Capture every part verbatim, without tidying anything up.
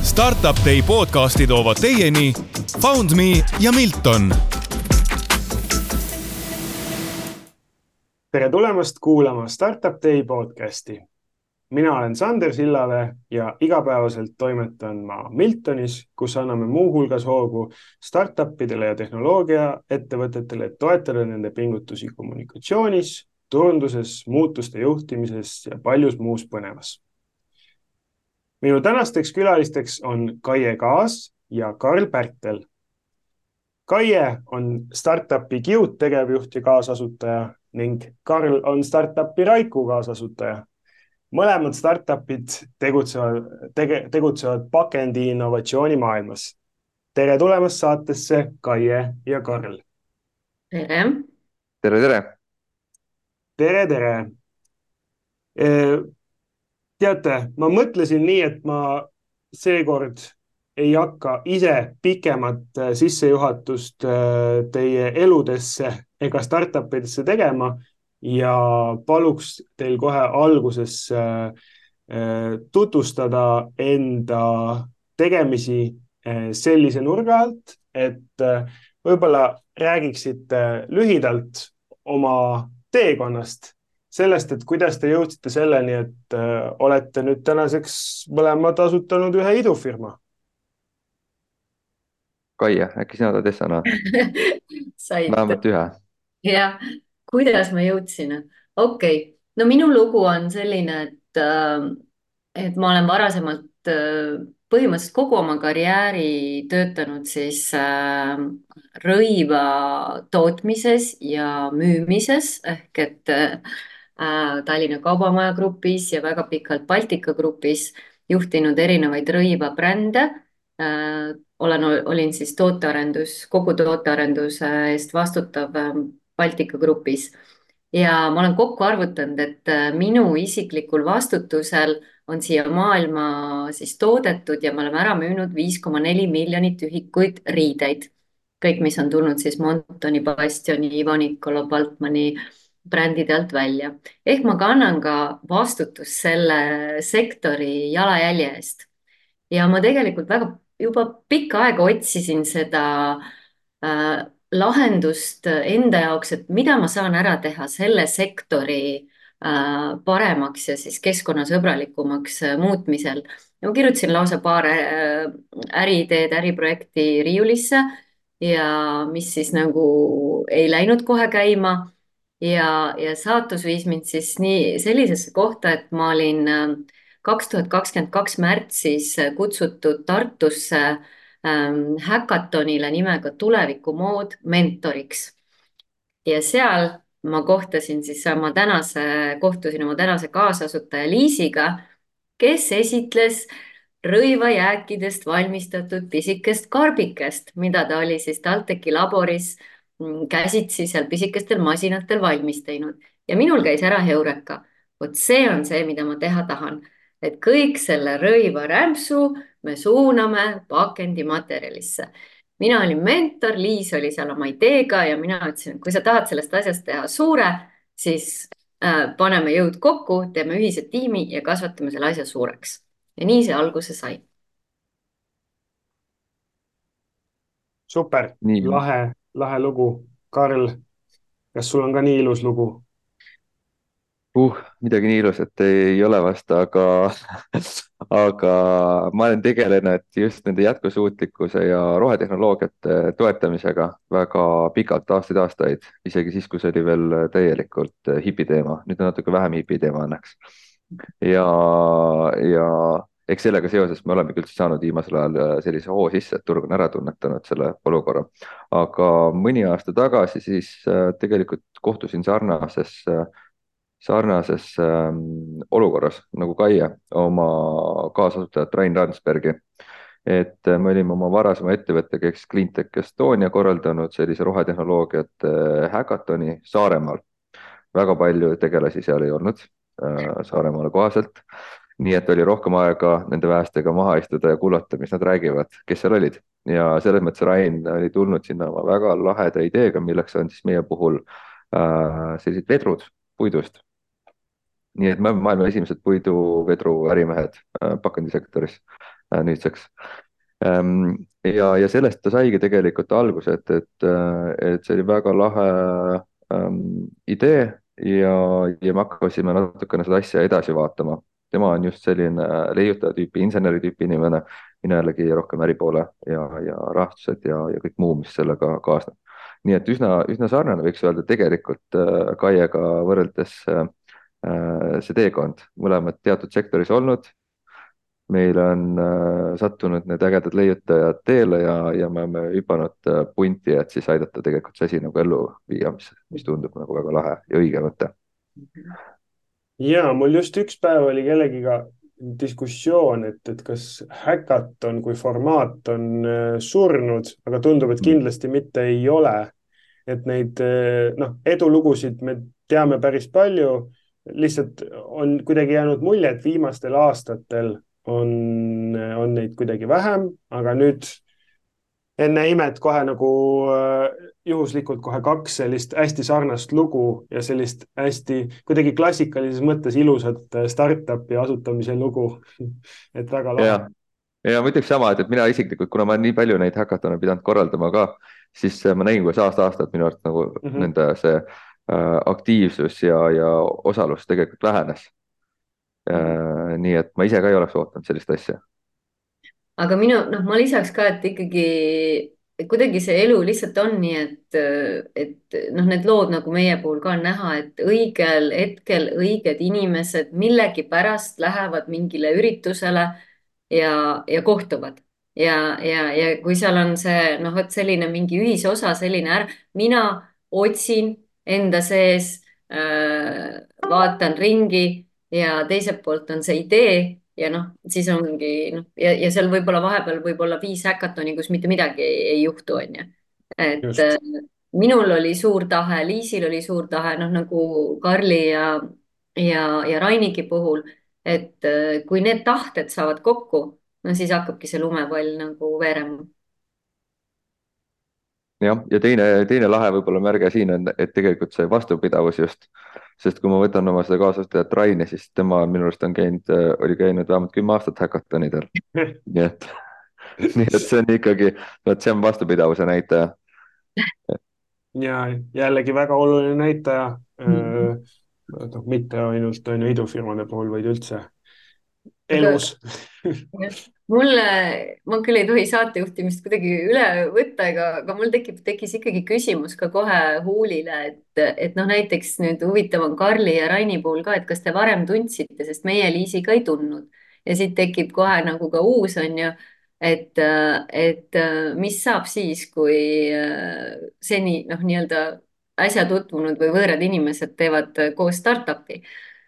Startup Day podcasti toovad teieni FoundMe ja Milton. Tere tulemast kuulama Startup Day podcasti. Mina olen Sander Sillave ja igapäevaselt toimetan ma Miltonis, kus anname muu hulgas hoogu startupidele ja tehnoloogia ettevõtetele, et toetada nende pingutusi kommunikatsioonis, turunduses, muutuste juhtimises ja paljus muus põnevas. Minu tänasteks külalisteks on Kaie Kaas ja Karl Pärtel. Kaie on startupi Qt tegevjuht ja kaasasutaja ning Karl on startupi Raiku kaasasutaja. Mõlemad startupid tegutsevad, tege, tegutsevad pakendi innovatsiooni maailmas. Tere tulemast saatesse, Kaie ja Karl. Tere. Tere, tere. Tere, tere. Teate, ma mõtlesin nii, et ma seekord ei hakka ise pikemat sissejuhatust teie eludesse ega startupidesse tegema ja paluks teil kohe alguses tutvustada enda tegemisi sellise nurga alt, et võib-olla räägiksite lühidalt oma teekonnast, sellest, et kuidas te jõudsite selleni, et olete nüüd tänaseks mõlemad asutanud ühe idufirma. Kaie, äkki sina tahad essana? Vähemalt ühe. Jah, kuidas ma jõudsin? Okei, okay. No minu lugu on selline, et, et ma olen varasemalt põhimõtteliselt kogu oma karjääri töötanud siis rõiva tootmises ja müümises, ehk et Tallinna Kaubamaja grupis ja väga pikalt Baltika grupis juhtinud erinevaid rõiva brände. Olen, olin siis tootearendus, kogu tootearenduse eest vastutav Baltika grupis. Ja ma olen kokku arvutanud, et minu isiklikul vastutusel on siia maailma siis toodetud ja me oleme ära müünud viis koma neli miljonit ühikuid riideid. Kõik, mis on tulnud siis Montoni, Bastioni, Ivanicolo, Baltmani brändide alt välja. Ehk ma kannan ka vastutus selle sektori jalajälje eest. Ja ma tegelikult väga juba pikka aega otsisin seda äh, lahendust enda jaoks, et mida ma saan ära teha selle sektori äh, paremaks ja siis keskkonnasõbralikumaks äh, muutmisel. Ja ma kirjutasin lausa paar äh, äriideed, äriprojekti riiulisse ja mis siis nagu ei läinud kohe käima. Ja, ja saatus viis mind siis nii sellisesse kohta, et ma olin kaks tuhat kakskümmend kaks märtsis kutsutud Tartusse ähm, häkatonile nimega Tulevikumood mentoriks. Ja seal ma kohtasin siis oma tänase, kohtusin oma tänase kaasasutaja Liisiga, kes esitles rõivajääkidest valmistatud pisikest karbikest, mida ta oli siis TalTechi laboris käsitsi seal pisikestel masinatel valmis teinud. Ja minul käis ära heureka. Vot see on see, mida ma teha tahan. Et kõik selle rõiva rämpsu me suuname pakendimaterjalisse. Mina olin mentor, Liis oli seal oma ideega ja mina ütlesin, et kui sa tahad sellest asjast teha suure, siis äh, paneme jõud kokku, teeme ühise tiimi ja kasvatame selle asja suureks. Ja nii see alguse sai. Super, nii. lahe, lahe lugu. Karl, kas sul on ka nii ilus lugu? Uh, midagi nii ilus, et ei ole vast, aga, aga ma olen tegelenud just nende jätkusuutlikkuse ja rohetehnoloogiate toetamisega väga pikalt, aastaid aastaid, isegi siis, kui see oli veel täielikult hipiteema. Nüüd on natuke vähem hipiteema õnneks. Ja, ja eks sellega seoses me oleme küll saanud viimasel ajal sellise hoo sisse, et turg on ära tunnetanud selle olukorra. Aga mõni aasta tagasi siis tegelikult kohtusin sarnases, sarnases ähm, olukorras nagu Kaie oma kaasasutajat Rain Randsbergi. Et me olime oma varasema ettevõttega, eks Cleantech Estonia korraldanud sellise rohetehnoloogiat häkatoni Saaremaal. Väga palju tegelasi seal ei olnud äh, Saaremaale kohaselt. Nii et oli rohkem aega nende väestega maha istuda ja kuulata, mis nad räägivad, kes seal olid. Ja selles mõttes Rain oli tulnud sinna oma väga laheda ideega, milleks on siis meie puhul äh, sellised vedrud puidust. Nii et me maailma esimesed puiduvedru ärimehed äh, pakendisektoris. äh, nüüdseks. ja, ja sellest ta saigi tegelikult alguse, et, et, et see oli väga lahe ähm, idee ja, ja me hakkasime natukene seda asja edasi vaatama. tema on just selline leiutaja tüüpi, inseneri tüüpi inimene, mina jällegi rohkem äripoole ja, ja rahastused ja, ja kõik muu, mis sellega kaasneb. nii et üsna, üsna sarnane võiks öelda tegelikult äh, Kaiega võrreldes äh, see teekond, mõlemad teatud sektoris olnud. meil on äh, sattunud need ägedad leiutajad teele ja, ja me oleme hüpanud äh, punti, et siis aidata tegelikult see asi nagu ellu viia, mis, mis tundub nagu väga lahe ja õige mõte. ja mul just üks päev oli kellegiga diskussioon, et, et kas häkaton kui formaat on äh, surnud, aga tundub, et kindlasti mitte ei ole. et neid äh, noh, edulugusid me teame päris palju, lihtsalt on kuidagi jäänud mulje, et viimastel aastatel on, on neid kuidagi vähem, aga nüüd enne imet kohe nagu äh, juhuslikult kohe kaks sellist hästi sarnast lugu ja sellist hästi kuidagi klassikalises mõttes ilusat startup'i asutamise lugu. et väga lahe. ja, ja ma ütleks sama, et, et mina isiklikult, kuna ma nii palju neid häkatone pidanud korraldama ka, siis ma nägin, kuidas aasta-aastalt minu arust nagu mm -hmm. nende see äh, aktiivsus ja, ja osalus tegelikult vähenes. Äh, nii et ma ise ka ei oleks ootanud sellist asja. aga minu, noh, ma lisaks ka, et ikkagi kuidagi see elu lihtsalt on nii, et, et noh, need lood nagu meie puhul ka on näha, et õigel hetkel õiged inimesed millegipärast lähevad mingile üritusele ja, ja kohtuvad. ja, ja, ja kui seal on see, noh, vot selline mingi ühisosa, selline ära, mina otsin enda sees äh,, vaatan ringi ja teiselt poolt on see idee ja noh, siis ongi noh, ja, ja seal võib-olla vahepeal võib olla viis häkatoni, kus mitte midagi ei, ei juhtu, on ju. et Just. äh, minul oli suur tahe, Liisil oli suur tahe, noh nagu Karli ja, ja, ja Rainigi puhul, et äh, kui need tahted saavad kokku, no siis hakkabki see lumepall nagu veerema. jah, ja teine, teine lahe võib-olla märge siin on, et tegelikult see vastupidavus just, sest kui ma võtan oma seda kaasastajat Raini, siis tema minu arust on käinud, oli käinud vähemalt kümme aastat häkatonidel. nii et, nii et see on ikkagi, vot see on vastupidavuse näitaja. ja jällegi väga oluline näitaja mm., noh, mitte ainult on ju idufirmade puhul, vaid üldse elus. mulle, ma küll ei tohi saatejuhtimist kuidagi üle võtta, ega, aga mul tekib, tekkis ikkagi küsimus ka kohe Huulile, et, et noh, näiteks nüüd huvitav on Karli ja Raini puhul ka, et kas te varem tundsite, sest meie Liisiga ei tundnud. ja siit tekib kohe nagu ka uus on ju, et, et mis saab siis, kui seni noh, nii-öelda äsja tutvunud või võõrad inimesed teevad koos startup'i.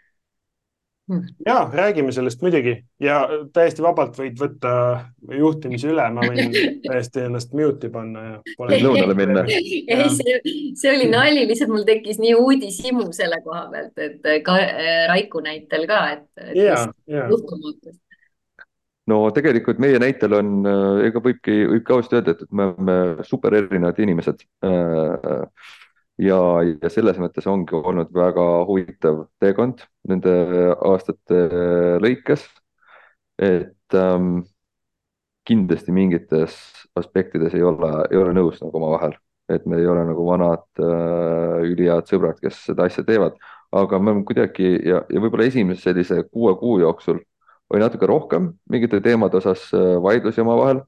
ja räägime sellest muidugi ja täiesti vabalt võid võtta juhtimise üle, ma võin täiesti ennast mute'i panna ja pole lõunale minna. ei, see, see oli nali, lihtsalt mul tekkis nii uudishimu selle koha pealt, et ka Raiku näitel ka, et, et ja, ja. juhtumatus. no tegelikult meie näitel on, ega võibki, võibki ausalt öelda, et me oleme super erinevad inimesed. ja, ja selles mõttes ongi olnud väga huvitav teekond nende aastate lõikes, et ähm, kindlasti mingites aspektides ei ole, ei ole nõus nagu omavahel, et me ei ole nagu vanad äh, ülihead sõbrad, kes seda asja teevad, aga me oleme kuidagi ja, ja võib-olla esimese sellise kuue kuu jooksul oli natuke rohkem mingite teemade osas vaidlusi omavahel.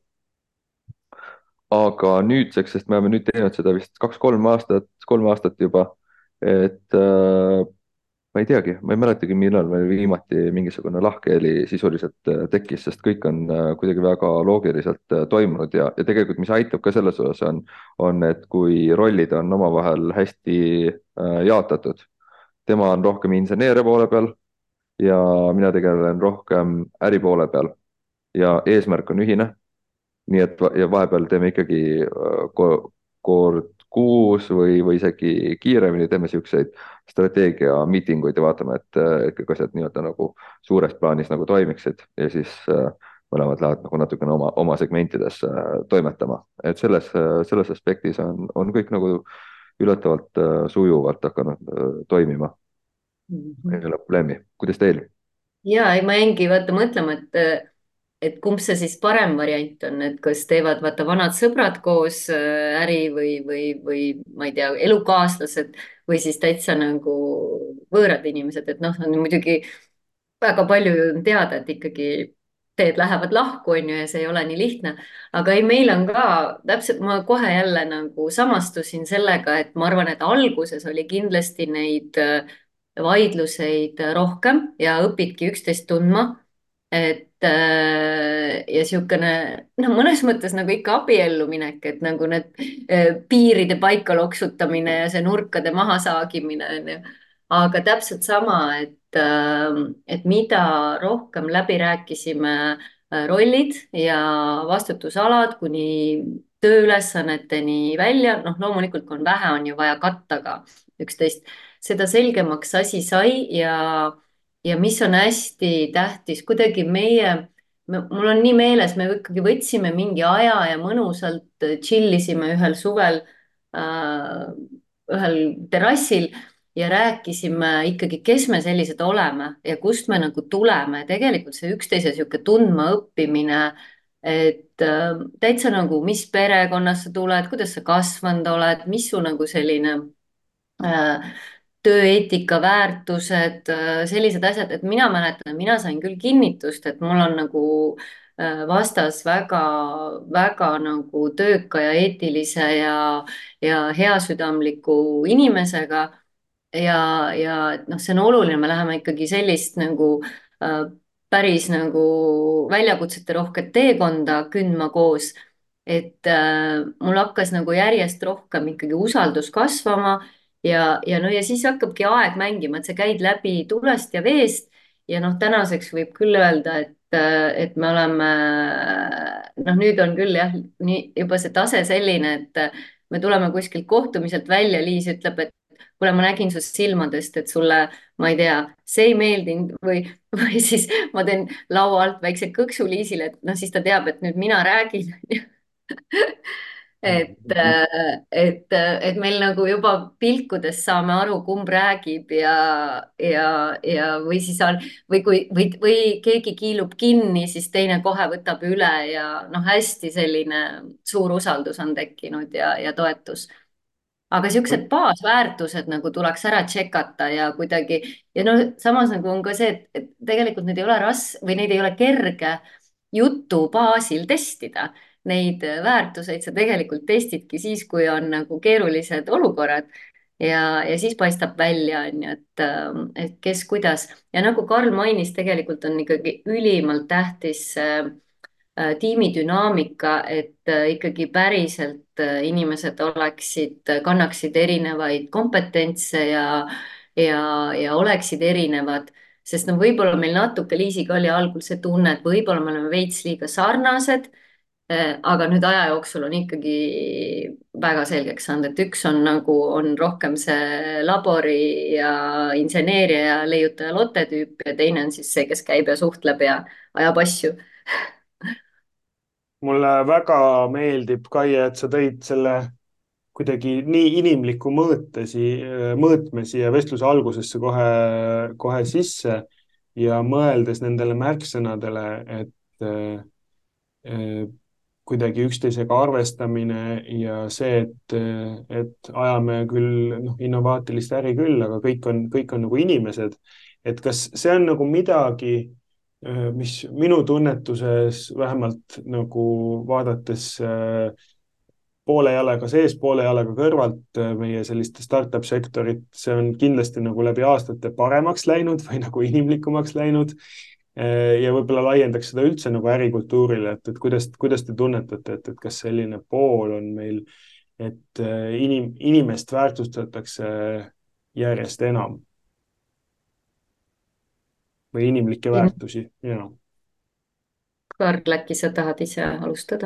aga nüüdseks, sest me oleme nüüd teinud seda vist kaks-kolm aastat, kolm aastat juba, et äh, ma ei teagi, ma ei mäletagi, millal meil viimati mingisugune lahkheli sisuliselt tekkis, sest kõik on kuidagi väga loogiliselt toimunud ja, ja tegelikult, mis aitab ka selles osas on, on, et kui rollid on omavahel hästi äh, jaotatud, tema on rohkem inseneeria poole peal ja mina tegelen rohkem äri poole peal ja eesmärk on ühine. nii et ja vahepeal teeme ikkagi kord kuus või, või isegi kiiremini teeme siukseid strateegia miitinguid ja vaatame, et, et kõik asjad nii-öelda nagu suures plaanis nagu toimiksid ja siis mõlemad lähevad nagu natukene oma, oma segmentides toimetama. Et selles, selles aspektis on, on kõik nagu üllatavalt sujuvalt hakanud toimima. Ei ole probleemi. Kuidas teil? Ja, ma jäingi vaata mõtlema, et et kumb see siis parem variant on, et kas teevad vaata vanad sõbrad koos äh, äri või, või, või ma ei tea, elukaaslased või siis täitsa nagu võõrad inimesed, et noh, on muidugi väga palju ju on teada, et ikkagi teed lähevad lahku, on ju, ja see ei ole nii lihtne. aga ei, meil on ka täpselt, ma kohe jälle nagu samastusin sellega, et ma arvan, et alguses oli kindlasti neid äh, vaidluseid rohkem ja õpidki üksteist tundma. et äh, ja siukene, noh, mõnes mõttes nagu ikka abiellu minek, et nagu need äh, piiride paika loksutamine ja see nurkade mahasaagimine on ju. aga täpselt sama, et äh, et mida rohkem läbi rääkisime äh, rollid ja vastutusalad kuni tööülesanneteni välja, noh, loomulikult kui on vähe, on ju vaja katta ka üksteist, seda selgemaks asi sai ja ja mis on hästi tähtis, kuidagi meie, mul on nii meeles, me ikkagi võtsime mingi aja ja mõnusalt tšillisime ühel suvel äh, ühel terrassil ja rääkisime ikkagi, kes me sellised oleme ja kust me nagu tuleme. tegelikult see üksteise sihuke tundmaõppimine, et äh, täitsa nagu, mis perekonnast sa tuled, kuidas sa kasvanud oled, mis su nagu selline äh, tööeetika, väärtused, äh, sellised asjad, et mina mäletan, mina sain küll kinnitust, et mul on nagu äh, vastas väga, väga nagu tööka ja eetilise ja, ja heasüdamliku inimesega ja, ja et noh, see on oluline, me läheme ikkagi sellist nagu äh, päris nagu väljakutsete rohket teekonda kündma koos. et äh, mul hakkas nagu järjest rohkem ikkagi usaldus kasvama ja, ja no ja siis hakkabki aeg mängima, et sa käid läbi tulest ja veest ja noh, tänaseks võib küll öelda, et äh, et me oleme, noh, nüüd on küll jah, nii juba see tase selline, et äh, me tuleme kuskilt kohtumiselt välja, Liis ütleb, et kuule, ma nägin sust silmadest, et sulle, ma ei tea, see ei meeldinud või, või siis ma teen laua alt väikse kõksu Liisile, et noh, siis ta teab, et nüüd mina räägin et, et, et meil nagu juba pilkudes saame aru, kumb räägib ja, ja, ja või siis on, või kui, või, või keegi kiilub kinni, siis teine kohe võtab üle ja noh, hästi selline suur usaldus on tekkinud ja, ja toetus. aga siuksed baasväärtused nagu tuleks ära tšekata ja kuidagi ja noh, samas nagu on ka see, et, et tegelikult neid ei ole ras- või neid ei ole kerge jutu baasil testida. Neid väärtuseid sa tegelikult testidki siis, kui on nagu keerulised olukorrad ja, ja siis paistab välja, on ju, et, et kes kuidas ja nagu Karl mainis, tegelikult on ikkagi ülimalt tähtis äh, tiimidünaamika, et äh, ikkagi päriselt äh, inimesed oleksid, kannaksid erinevaid kompetentse ja, ja, ja oleksid erinevad, sest no võib-olla meil natuke Liisiga oli algul see tunne, et võib-olla me oleme veits liiga sarnased, aga nüüd aja jooksul on ikkagi väga selgeks saanud, et üks on nagu, on rohkem see labori ja inseneeria ja leiutaja Lotte tüüp ja teine on siis see, kes käib ja suhtleb ja ajab asju. mulle väga meeldib, Kaie, et sa tõid selle kuidagi nii inimliku mõõtesi, mõõtme siia vestluse algusesse kohe, kohe sisse ja mõeldes nendele märksõnadele, et äh, kuidagi üksteisega arvestamine ja see, et, et ajame küll noh, innovaatilist äri küll, aga kõik on, kõik on nagu inimesed. et kas see on nagu midagi, mis minu tunnetuses vähemalt nagu vaadates poole jalaga sees, poole jalaga kõrvalt meie sellist startup sektorit, see on kindlasti nagu läbi aastate paremaks läinud või nagu inimlikumaks läinud. ja võib-olla laiendaks seda üldse nagu ärikultuurile, et, et kuidas, kuidas te tunnetate, et, et kas selline pool on meil, et inim, inimest väärtustatakse järjest enam või inimlikke väärtusi, jah. Karl, äkki sa tahad ise alustada?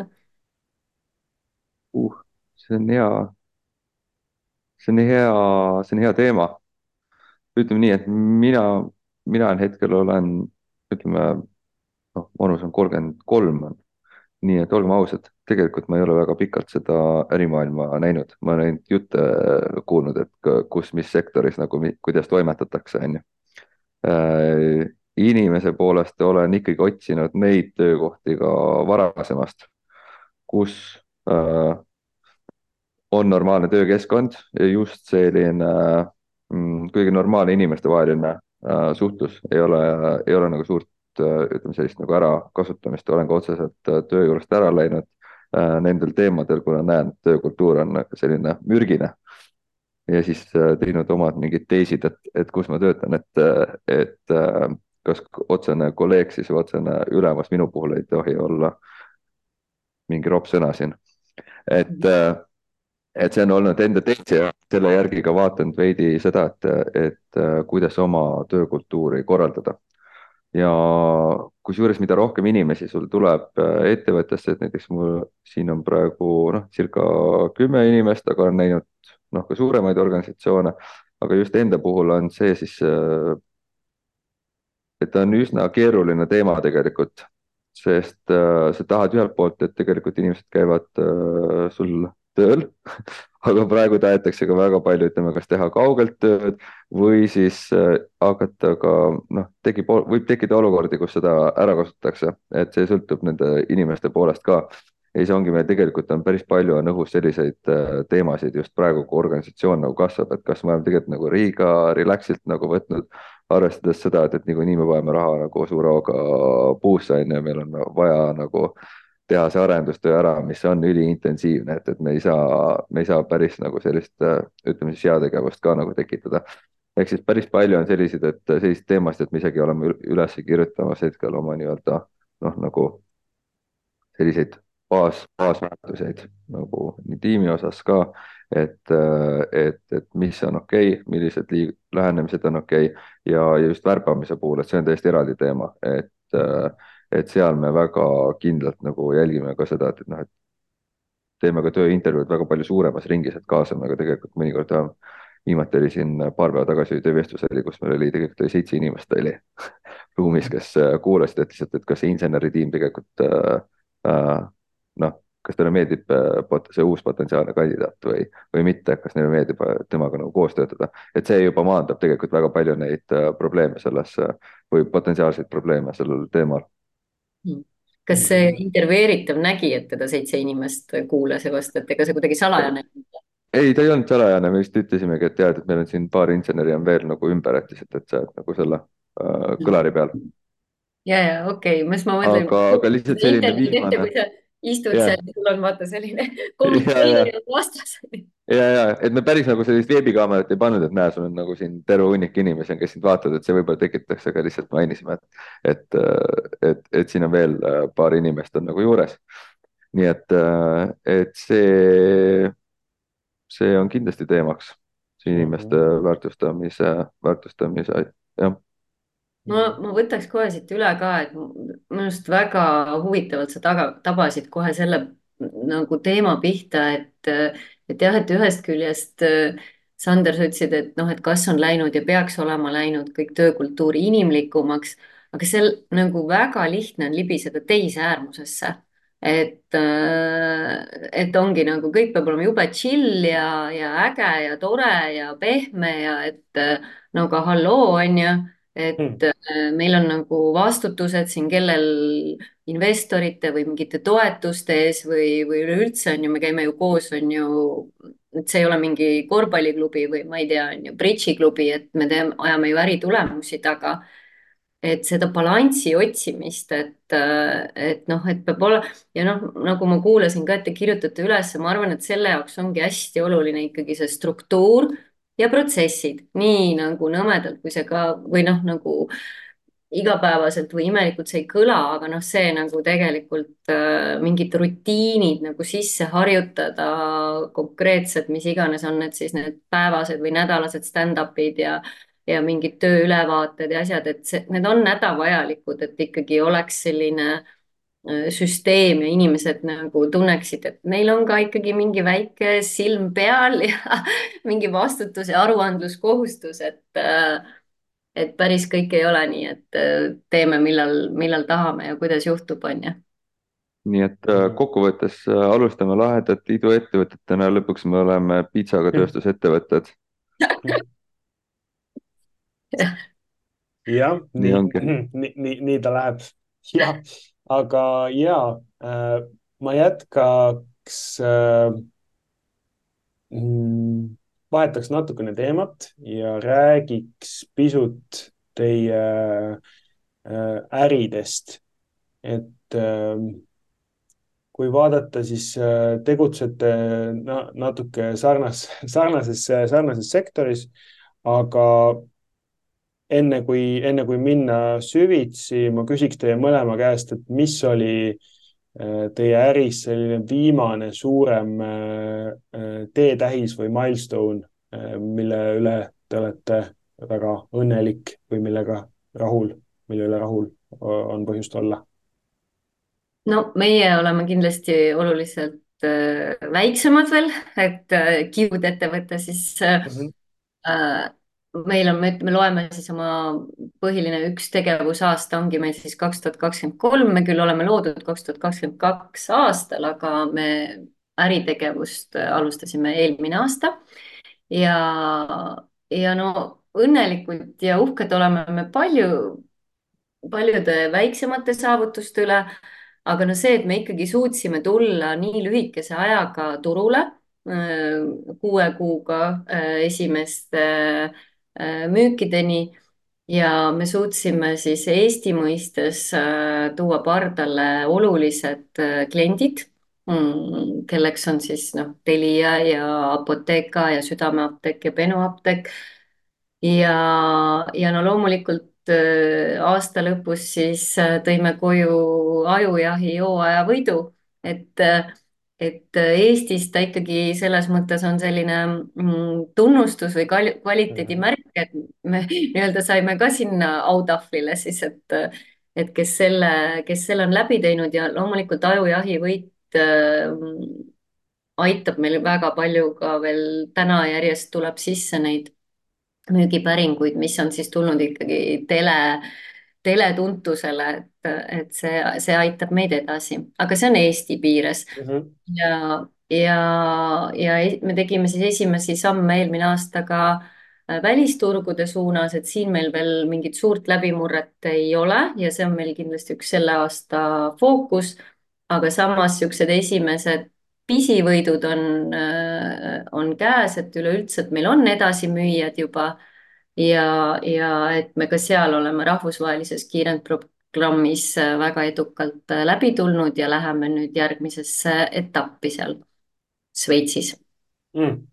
Uh, see on hea, see on hea, see on hea teema. ütleme nii, et mina, mina hetkel olen, ütleme, noh, vanus on kolmkümmend kolm on. Nii et olgem ausad, tegelikult ma ei ole väga pikalt seda ärimaailma näinud. Ma olen ainult jutte kuulnud, et kus, mis sektoris nagu, kuidas toimetatakse, on ju. inimese poolest olen ikkagi otsinud neid töökohti ka varasemast, kus äh, on normaalne töökeskkond ja just selline mm, kõige normaalne inimestevaheline äh, suhtlus, ei ole, ei ole nagu suurt äh, ütleme sellist nagu ärakasutamist, olen ka otseselt äh, töö juurest ära läinud äh, nendel teemadel, kuna näen, et töökultuur on selline mürgine. Ja siis äh, teinud omad mingid teisid, et, et kus ma töötan, et, et äh, kas otsene kolleeg siis või otsene ülemas minu puhul ei tohi olla mingi ropp sõna siin. Et äh, et see on olnud enda teeks ja selle järgi ka vaatanud veidi seda, et, et kuidas oma töökultuuri korraldada. Ja kusjuures, mida rohkem inimesi sul tuleb ettevõttesse, et näiteks mul siin on praegu noh, circa kümme inimest, aga on näinud noh, ka suuremaid organisatsioone, aga just enda puhul on see siis, et ta on üsna keeruline teema tegelikult, sest sa tahad ühelt poolt, et tegelikult inimesed käivad sul tööl, aga praegu tahetakse ka väga palju, ütleme, kas teha kaugelt tööd või siis hakata ka, noh, tekib, võib tekkida olukordi, kus seda ära kasutatakse, et see sõltub nende inimeste poolest ka. Ja siis ongi meil tegelikult on päris palju on õhus selliseid teemasid just praegu, kui organisatsioon nagu kasvab, et kas me oleme tegelikult nagu riiga relaxilt nagu võtnud, arvestades seda, et, et niikuinii me vajame raha nagu suure hooga puusse, on ja meil on vaja nagu teha see arendustöö ära, mis on üliintensiivne, et, et me ei saa, me ei saa päris nagu sellist, ütleme siis heategevust ka nagu tekitada. Ehk siis päris palju on selliseid, et sellist teemast, et me isegi oleme üles kirjutamas hetkel oma nii-öelda noh, nagu selliseid baas, baasväärtuseid nagu nii tiimi osas ka, et, et, et mis on okei okay,, millised liig, lähenemised on okei okay, ja, ja just värbamise puhul, et see on täiesti eraldi teema, et et seal me väga kindlalt nagu jälgime ka seda, et, et noh, et teeme ka tööintervjuud väga palju suuremas ringis, et kaasame ka tegelikult mõnikord viimati oli siin paar päeva tagasi töövestlus oli, kus meil oli tegelikult oli seitse inimest oli ruumis, kes kuulasid, et lihtsalt, et kas see inseneritiim tegelikult äh, noh, kas teile meeldib see uus potentsiaalne kandidaat või, või mitte, kas neile meeldib temaga nagu koos töötada. Et see juba maandab tegelikult väga palju neid probleeme selles või potentsiaalseid probleeme sellel teemal. Kas see intervjueeritav nägi, et teda seitse inimest kuulas ja vast, et ega see kuidagi salajane? Ei, ta ei olnud salajane, me just ütlesimegi, et tead, et meil on siin paar inseneri on veel nagu ümber, et lihtsalt, et sa oled nagu selle äh, kõlari peal. Ja, ja, okei, okay. Mis ma mõtlen. Aga, aga lihtsalt selline viimane. Istud yeah. seal, sul on vaata selline kolm-kolm vastas. Ja, ja, et me päris nagu sellist veebikaamerat ei pannud, et näe, sul on nagu siin terve hunnik inimesi, kes sind vaatavad, et see võib-olla tekitatakse, aga lihtsalt mainisime, et, et, et, et siin on veel paar inimest on nagu juures. Nii et, et see, see on kindlasti teemaks, see inimeste väärtustamise, väärtustamise, jah. Ma, ma võtaks kohe siit üle ka, et minust väga huvitavalt sa taga, tabasid kohe selle nagu teema pihta, et, et jah, et ühest küljest Sander, sa ütlesid, et noh, et kas on läinud ja peaks olema läinud kõik töökultuuri inimlikumaks, aga seal nagu väga lihtne on libiseda teise äärmusesse. Et, et ongi nagu kõik peab olema jube chill ja, ja äge ja tore ja pehme ja et no ka halloo on ju. Et hmm. meil on nagu vastutused siin, kellel investorite või mingite toetuste ees või, või üleüldse on ju, me käime ju koos, on ju, et see ei ole mingi korvpalliklubi või ma ei tea, on ju, bridžiklubi, et me teeme, ajame ju äritulemusi taga. Et seda balanssi otsimist, et, et noh, et peab olla ja noh, nagu ma kuulasin ka, et te kirjutate üles, ma arvan, et selle jaoks ongi hästi oluline ikkagi see struktuur ja protsessid, nii nagu nõmedalt, kui see ka, või noh, nagu igapäevaselt või imelikult see ei kõla, aga noh, see nagu tegelikult äh, mingid rutiinid nagu sisse harjutada, konkreetsed, mis iganes on need siis need päevased või nädalased stand-up'id ja, ja mingid tööülevaated ja asjad, et see, need on hädavajalikud, et ikkagi oleks selline süsteem ja inimesed nagu tunneksid, et neil on ka ikkagi mingi väike silm peal ja mingi vastutus ja aruandluskohustus, et, et päris kõik ei ole nii, et teeme millal, millal tahame ja kuidas juhtub, on ju. Nii et kokkuvõttes alustame lahedat iduettevõtetena, lõpuks me oleme pitsaga tööstusettevõtted. jah, nii nii, ongi. nii, nii, nii ta läheb. jah, aga ja äh, ma jätkaks äh, mm, vahetaks natukene teemat ja räägiks pisut teie äh, äridest. et äh, kui vaadata, siis äh, tegutsete na natuke sarnas, sarnases, sarnases sektoris, aga enne kui, enne kui minna süvitsi, ma küsiks teie mõlema käest, et mis oli äh, teie äris selline viimane suurem äh, äh, teetähis või milstone, äh, mille üle te olete väga õnnelik või millega rahul, mille üle rahul on põhjust olla? no meie oleme kindlasti oluliselt äh, väiksemad veel, et äh, kiudettevõte siis äh, Mhm. äh, meil on, me, me loeme siis oma põhiline üks tegevusaasta ongi meil siis kaks tuhat kakskümmend kolm, me küll oleme loodud kaks tuhat kakskümmend kaks aastal, aga me äritegevust äh, alustasime eelmine aasta ja, ja no õnnelikud ja uhked oleme me palju paljude väiksemate saavutuste üle, aga no see, et me ikkagi suutsime tulla nii lühikese ajaga turule, kuue kuuga äh, esimeste äh, müükideni ja me suutsime siis Eesti mõistes äh, tuua pardale olulised äh, kliendid, mm, kelleks on siis noh, Telia ja Apotheka ja Südameapteek ja Benu apteek ja, ja no loomulikult äh, aasta lõpus siis äh, tõime koju ajujahi hooaja võidu, et, äh, et äh, Eestis ta ikkagi selles mõttes on selline mm, tunnustus või kal- Mhm. kvaliteedimärk, et me nii-öelda saime ka sinna autahvlile siis, et, äh, et kes selle, kes selle on läbi teinud ja loomulikult ajujahi võit äh, aitab meil väga palju ka veel täna järjest tuleb sisse neid müügipäringuid, mis on siis tulnud ikkagi tele, teletuntusele, et, et see, see aitab meid edasi, aga see on Eesti piires. Mhm. ja, ja, ja e- me tegime siis esimesi samme eelmine aasta ka äh, välisturgude suunas, et siin meil veel mingit suurt läbimurret ei ole ja see on meil kindlasti üks selle aasta fookus, aga samas niisugused esimesed pisivõidud on, äh, on käes, et üleüldse, et meil on edasimüüjad juba ja, ja et me ka seal oleme rahvusvahelises kiirendprogrammis äh, väga edukalt äh, läbi tulnud ja läheme nüüd järgmisesse etappi seal Šveitsis. Mm.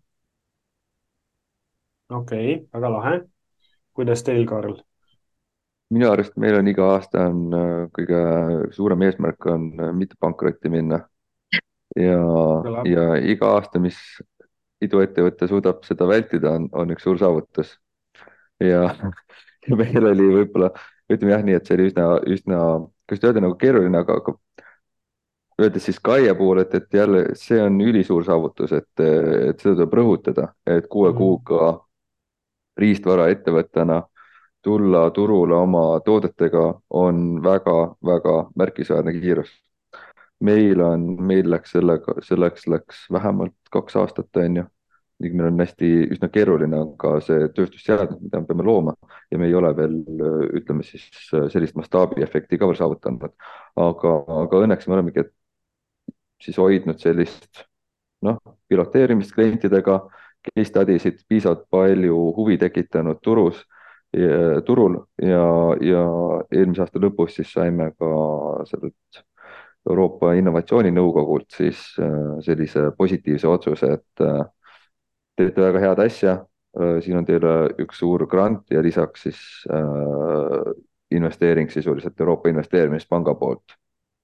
okei okay,, väga lahe. kuidas teil, Karl? minu arust meil on iga aasta on äh, kõige suurem eesmärk on äh, mitte pankrotti minna ja, kõlab. ja iga aasta, mis iduettevõte suudab seda vältida, on, on üks suur saavutus. ja, ja meil oli võib-olla, ütleme jah, nii, et see oli üsna, üsna, kuidas öelda, nagu keeruline, aga, aga öeldes siis Kaie puhul, et, et jälle see on ülisuur saavutus, et, et seda tuleb rõhutada, et kuue Mhm. kuuga riistvaraettevõttena tulla turule oma toodetega on väga-väga märkimisväärne kiirus. meil on, meil läks sellega, selleks läks vähemalt kaks aastat, on ju. ning meil on hästi üsna keeruline on ka see tööstusseadmed, mida me peame looma ja me ei ole veel, ütleme siis sellist mastaabiefekti ka veel saavutanud. aga, aga õnneks me olemegi siis hoidnud sellist noh, piloteerimist klientidega, case study sid piisavalt palju huvi tekitanud turus, turul ja, ja eelmise aasta lõpus siis saime ka sellelt Euroopa Innovatsiooninõukogult siis äh, sellise positiivse otsuse, et äh, teete väga head asja, siin on teile üks suur grant ja lisaks siis äh, investeering sisuliselt Euroopa Investeerimispanga poolt.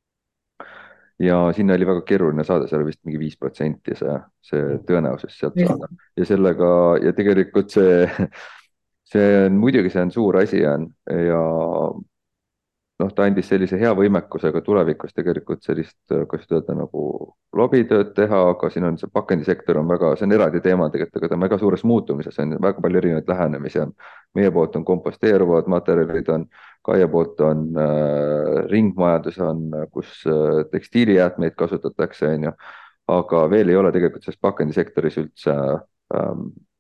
ja sinna oli väga keeruline saada, seal oli vist mingi viis protsenti see, see tõenäosus sealt saada ja sellega ja tegelikult see, see on muidugi, see on suur asi on ja noh, ta andis sellise hea võimekuse ka tulevikus tegelikult sellist, kuidas öelda, nagu lobitööd teha, aga siin on see pakendisektor on väga, see on eraldi teema tegelikult, aga ta on väga suures muutumises, on väga palju erinevaid lähenemisi on. meie poolt on komposteeruvad materjalid, on Kaie poolt on äh, ringmajandus on, kus äh, tekstiilijäätmeid kasutatakse, on ju, aga veel ei ole tegelikult selles pakendisektoris üldse ähm,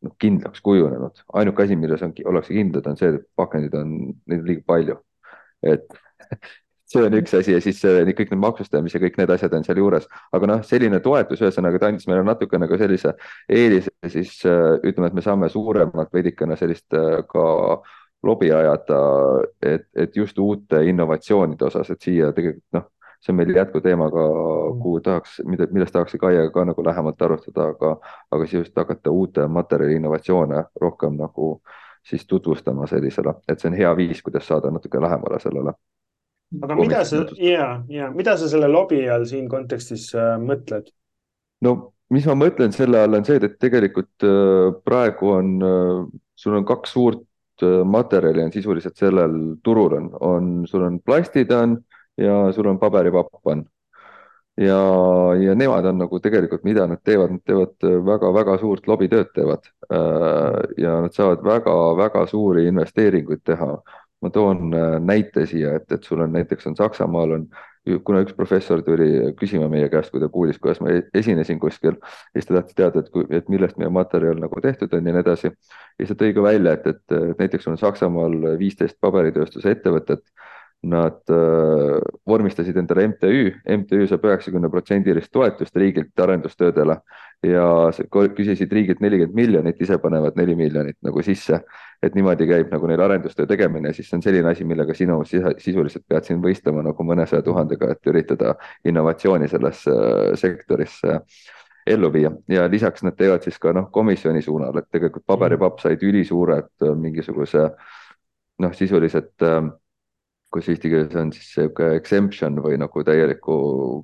noh, kindlaks kujunenud. Ainuke asi, milles on, ollakse kindlad, on see, et pakendid on, neid on liiga palju. et see on üks asi ja siis see, kõik need maksustamise, kõik need asjad on sealjuures, aga noh, selline toetus, ühesõnaga ta andis meile natuke nagu sellise eelise, siis ütleme, et me saame suuremalt veidikene sellist ka lobi ajada, et, et just uute innovatsioonide osas, et siia tegelikult noh, see on meil jätkuteema ka, kuhu tahaks, mida, millest tahaks Kaiaga ka nagu lähemalt arutada, aga, aga siis just hakata uute materjali innovatsioone rohkem nagu siis tutvustama sellisele, et see on hea viis, kuidas saada natuke lähemale sellele. Aga mida sa, ja, ja, mida sa selle lobi all siin kontekstis äh, mõtled? No mis ma mõtlen selle all on see, et tegelikult äh, praegu on äh,, sul on kaks suurt äh, materjali on sisuliselt sellel turul on, on, sul on plastid on ja sul on paberipapp on. Ja, ja nemad on nagu tegelikult, mida nad teevad, nad teevad väga-väga suurt lobitööd teevad äh, ja nad saavad väga-väga suuri investeeringuid teha. Ma toon näite siia, et, et sul on näiteks on Saksamaal on, kuna üks professor tuli küsima meie käest, kui ta kuulis, kuidas ma esinesin kuskil, ja siis ta tahtis teada, et, et millest meie materjal nagu tehtud on ja nii edasi. Ja siis ta tõi ka välja, et, et, et näiteks on Saksamaal viisteist paberitööstuse ettevõtet. Nad äh, vormistasid endale M T Ü, M T Ü saab üheksakümne protsendilist toetust riigilt arendustöödele ja küsisid riigilt nelikümmend miljonit, ise panevad neli miljonit nagu sisse, et niimoodi käib nagu neil arendustöö tegemine, siis see on selline asi, millega sinu sisuliselt pead siin võistlema nagu mõnesaja tuhandega, et üritada innovatsiooni sellesse sektorisse ellu viia ja lisaks nad teevad siis ka noh, komisjoni suunal, et tegelikult paberipapp said ülisuured mingisuguse noh, sisuliselt kus eesti keeles on siis see exemption või nagu täieliku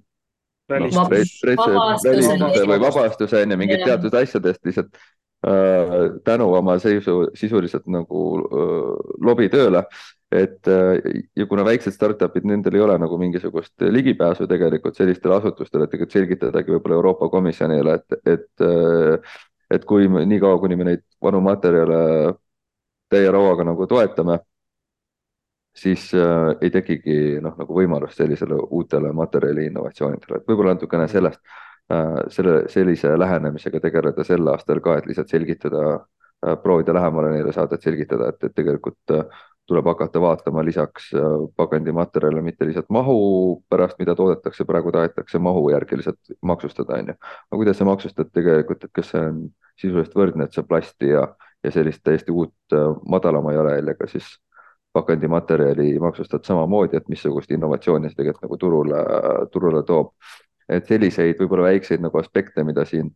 vabastuse või vabastuse on ja mingid teatud asjadest lihtsalt äh, tänu oma seisu sisuliselt nagu äh, lobitööle, et äh, ja kuna väiksed startup'id, nendel ei ole nagu mingisugust ligipääsu tegelikult sellistele asutustele, et tegelikult selgitadagi võib-olla Euroopa Komisjonile, et, et äh, et kui me, nii kaua, kuni me neid vanu materjale täie rauaga nagu toetame, siis äh, ei tekigi noh, nagu võimalust sellisele uutele materjali innovatsioonidele, et võib-olla natukene sellest äh,, selle, sellise lähenemisega tegeleda sel aastal ka, et lihtsalt selgitada äh,, proovida lähemale neile saada, et selgitada, et, et tegelikult äh, tuleb hakata vaatama lisaks äh, pakendimaterjale mitte lihtsalt mahu pärast, mida toodetakse, praegu tahetakse mahu järgi lihtsalt maksustada, on ju. aga kuidas sa maksustad tegelikult, et kas see on sisuliselt võrdne, et see plasti ja, ja sellist täiesti uut äh, madalama jalajäljega siis pakendimaterjali maksustad samamoodi, et missugust innovatsiooni see tegelikult nagu turule, turule toob. Et selliseid võib-olla väikseid nagu aspekte, mida siin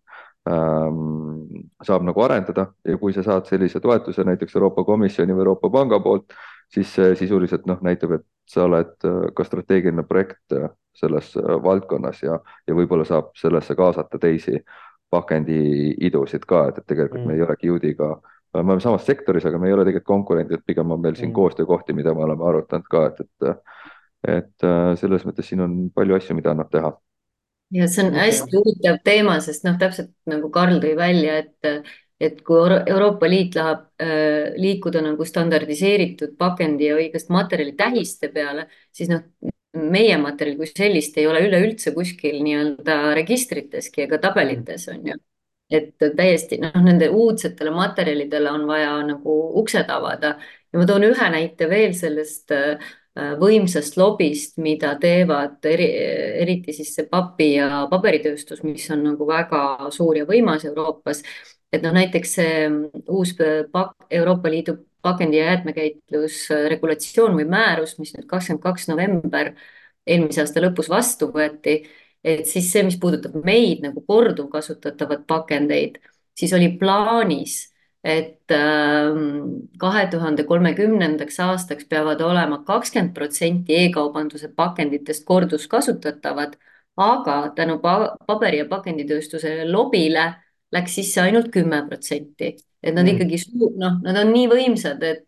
ähm, saab nagu arendada ja kui sa saad sellise toetuse näiteks Euroopa Komisjoni või Euroopa Panga poolt, siis sisuliselt noh, näitab, et sa oled ka strateegiline projekt selles valdkonnas ja, ja võib-olla saab sellesse kaasata teisi pakendiidusid ka, et, et tegelikult mm. me ei ole Qiudiga me oleme samas sektoris, aga me ei ole tegelikult konkurendid, pigem on meil siin mm. koostöökohti, mida me oleme arutanud ka, et, et, et selles mõttes siin on palju asju, mida annab teha. Ja see on hästi huvitav teema, sest noh, täpselt nagu Karl tõi välja, et, et kui Euroopa Liit läheb äh, liikuda nagu standardiseeritud pakendi ja õigest materjali tähiste peale, siis noh, meie materjal kui sellist ei ole üleüldse kuskil nii-öelda registriteski ega tabelites on ju. Et täiesti, noh, nende uudsetele materjalidele on vaja nagu uksed avada. Ja ma toon ühe näite veel sellest võimsast lobist, mida teevad eri, eriti siis see papi ja paberitööstus, mis on nagu väga suur ja võimas Euroopas. Et noh, näiteks see uus Euroopa Liidu pakendi- ja jäätmekäitlusregulatsioon või määrus, mis nüüd kakskümmend kaks november eelmise aasta lõpus vastu võeti, et siis see, mis puudutab meid nagu korduvkasutatavat pakendeid, siis oli plaanis, et kahe tuhande kolmekümnendaks aastaks peavad olema kakskümmend protsenti e-kaubanduse pakenditest korduskasutatavad, aga tänu paberi- ja pakenditööstuse lobile läks sisse ainult kümme protsenti. Et nad mm. ikkagi, noh, nad on nii võimsad, et,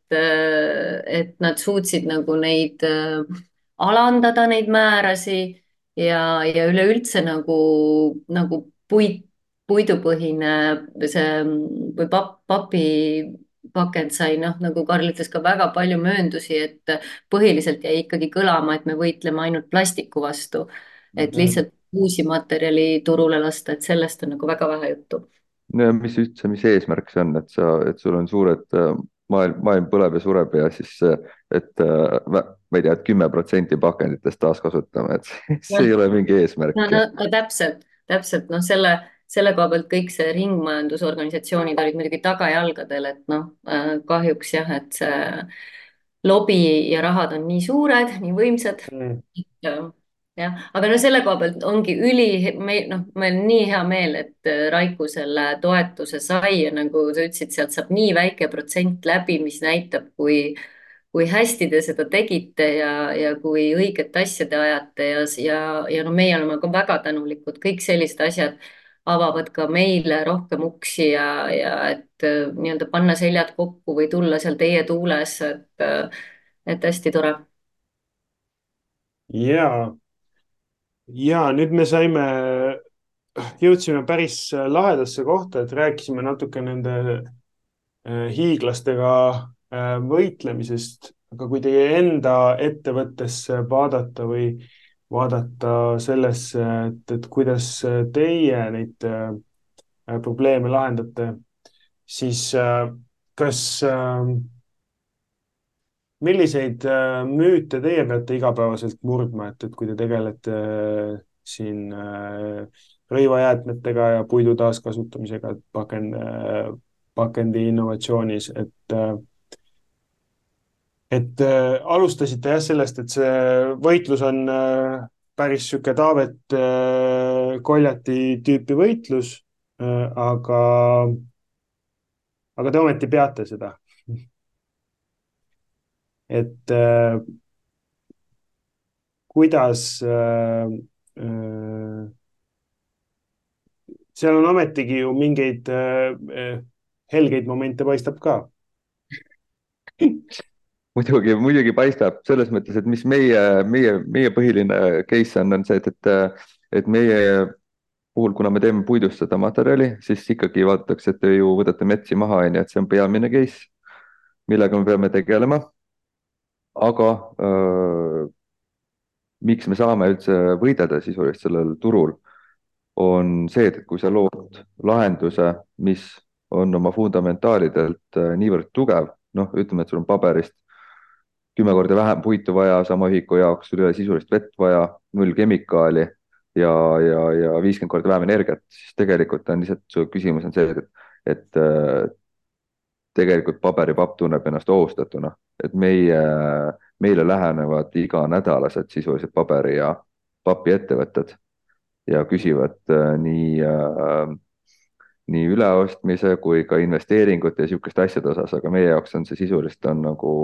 et nad suutsid nagu neid alandada, neid määrasi ja, ja üleüldse nagu, nagu puid, puidupõhine see või pap, papi pakend sai, noh, nagu Karl ütles ka väga palju mööndusi, et põhiliselt jäi ikkagi kõlama, et me võitleme ainult plastiku vastu, et lihtsalt uusi materjali turule lasta, et sellest on nagu väga vähe juttu. no ja mis üldse, mis eesmärk see on, et sa, et sul on suured äh, maailm, maailm põleb ja sureb ja siis, äh, et äh, vä- ma ei tea, et kümme protsenti pakenditest taaskasutame, et see ei ole mingi no, eesmärk. no, no täpselt, täpselt, noh, selle, selle koha pealt kõik see ringmajandusorganisatsioonid olid muidugi tagajalgadel, et noh, äh, kahjuks jah, et see lobi ja rahad on nii suured, nii võimsad. mm. jah, aga no selle koha pealt ongi üli, me noh, meil on nii hea meel, et äh, Raiku selle toetuse sai ja nagu sa ütlesid, sealt saab nii väike protsent läbi, mis näitab, kui kui hästi te seda tegite ja, ja kui õiget asja te ajate ja, ja, ja no meie oleme ka väga tänulikud, kõik sellised asjad avavad ka meile rohkem uksi ja, ja et äh, nii-öelda panna seljad kokku või tulla seal teie tuules, et, äh, et hästi tore. ja, ja nüüd me saime, jõudsime päris lahedasse kohta, et rääkisime natuke nende äh, hiiglastega äh, võitlemisest, aga kui teie enda ettevõttesse vaadata või vaadata sellesse, et, et kuidas teie neid äh, probleeme lahendate, siis äh, kas äh, milliseid äh, müüte teie peate igapäevaselt murdma, et, et kui te tegelete äh, siin äh, rõivajäätmetega ja puidu taaskasutamisega pakend, äh, pakendi innovatsioonis, et äh, et äh, alustasite jah sellest, et see võitlus on äh, päris sihuke Taavet äh, Koljati tüüpi võitlus äh,, aga, aga te ometi peate seda. et äh, kuidas äh, äh, seal on ometigi ju mingeid äh, äh, helgeid momente paistab ka. muidugi, muidugi paistab selles mõttes, et mis meie, meie, meie põhiline case on, on see, et, et, et meie puhul, kuna me teeme puidust seda materjali, siis ikkagi vaadatakse, et te ju võtate metsi maha, onju, et see on peamine case, millega me peame tegelema. aga öö, miks me saame üldse võidelda sisuliselt sellel turul, on see, et kui sa lood lahenduse, mis on oma fundamentaalidelt niivõrd tugev, noh, ütleme, et sul on paberist kümme korda vähem puitu vaja sama ühiku jaoks, sul ei ole sisulist vett vaja, null kemikaali ja, ja, ja viiskümmend korda vähem energiat, siis tegelikult on lihtsalt, su küsimus on see, et, et tegelikult paberipapp tunneb ennast ohustatuna, et meie, meile lähenevad iganädalased sisuliselt paberi ja papi ettevõtted ja küsivad äh, nii äh, nii üleostmise kui ka investeeringute ja sihukeste asjade osas, aga meie jaoks on see sisuliselt on nagu